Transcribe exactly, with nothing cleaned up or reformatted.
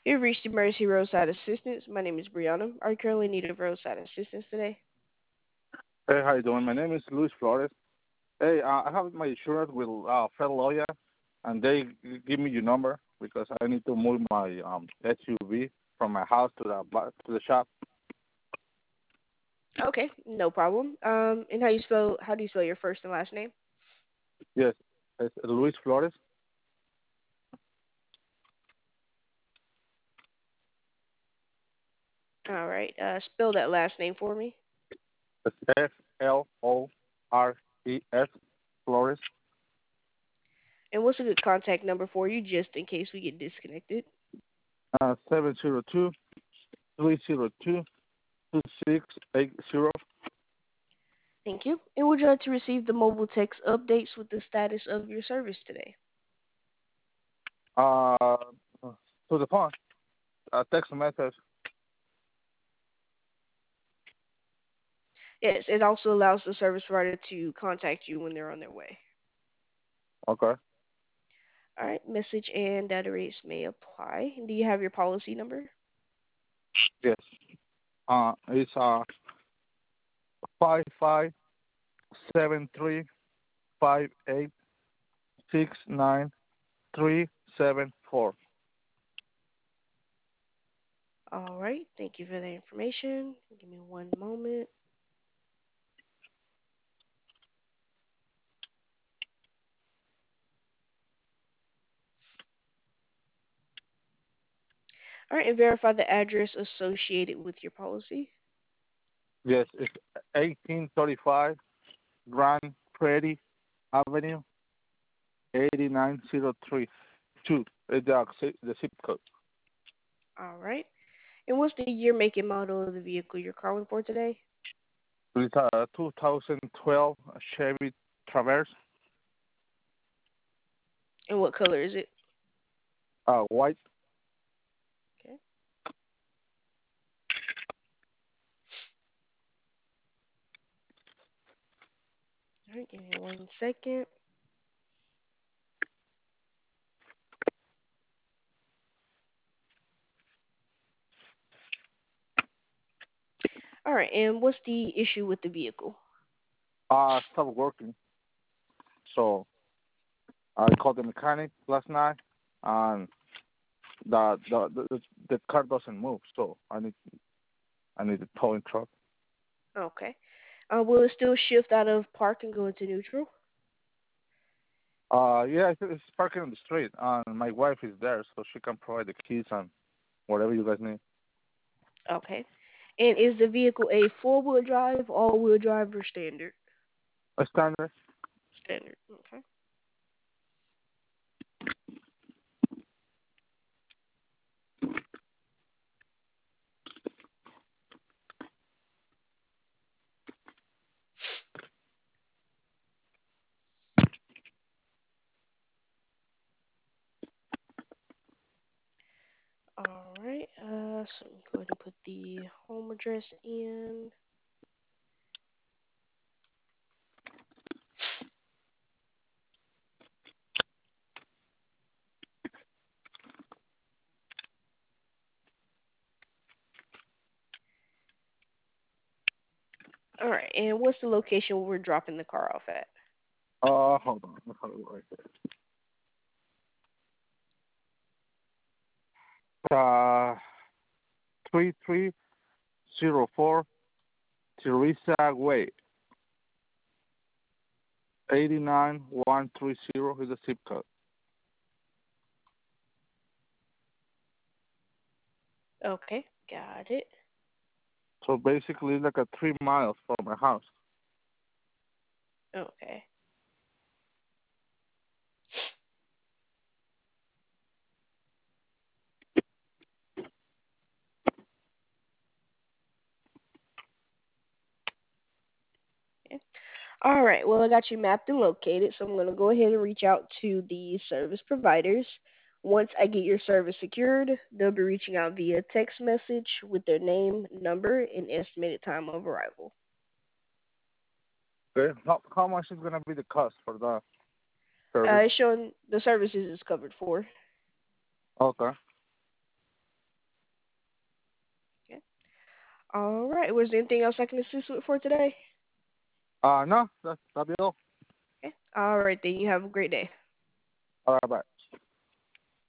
You've reached Emergency Roadside Assistance. My name is Brianna. Are you currently in need of roadside assistance today? Hey, how you doing? My name is Luis Flores. Hey, uh, I have my insurance with uh, Federal Lawyer, and they g- give me your number because I need to move my um, S U V from my house to the bu- to the shop. Okay, no problem. Um, and how you spell? How do you spell your first and last name? Yes, it's Luis Flores. All right. Uh, spell that last name for me. It's F L O R E S Flores. And what's a good contact number for you, just in case we get disconnected? Uh, seven zero two three zero two two six eight zero. Thank you. And would you like to receive the mobile text updates with the status of your service today? Uh, to the phone. Uh, text message. Yes, it also allows the service provider to contact you when they're on their way. Okay. All right, message and data rates may apply. Do you have your policy number? Yes. Uh, it's uh five five seven three five eight six nine three seven four. All right, thank you for the information. Give me one moment. All right, and verify the address associated with your policy. Yes, it's eighteen thirty-five Grand Prairie Avenue, eighty nine zero three two. It's the, zip- the zip code. All right. And what's the year, make, and model of the vehicle you're calling for today? It's a two thousand twelve Chevy Traverse, And what color is it? uh, white. Okay. All right, give me one second. All right, and what's the issue with the vehicle? Uh, stopped working. So I called the mechanic last night, and the the the, the car doesn't move. So I need I need a towing truck. Okay. Uh, will it still shift out of park and go into neutral? Uh, yeah, it's, it's parking on the street, and my wife is there, so she can provide the keys and whatever you guys need. Okay. And is the vehicle a four-wheel drive, all-wheel drive, or standard? A standard. Standard. Okay. All right. Uh, so go ahead and put the home address in. All right. And what's the location where we're dropping the car off at? Uh, hold on. Let's have it right there. Uh, three three zero four Teresa Way, eighty nine one three zero is the zip code. Okay. Got it. So basically, it's like a three miles from my house. Okay. Okay. All right. Well, I got you mapped and located, so I'm going to go ahead and reach out to the service providers. Once I get your service secured, they'll be reaching out via text message with their name, number, and estimated time of arrival. Okay. How, how much is gonna be the cost for the Uh, service? it's showing the services is covered for. Okay. All right. Was there anything else I can assist with for today? Uh, no, that, that'll be all. Okay. All right, then. You have a great day. All right, bye.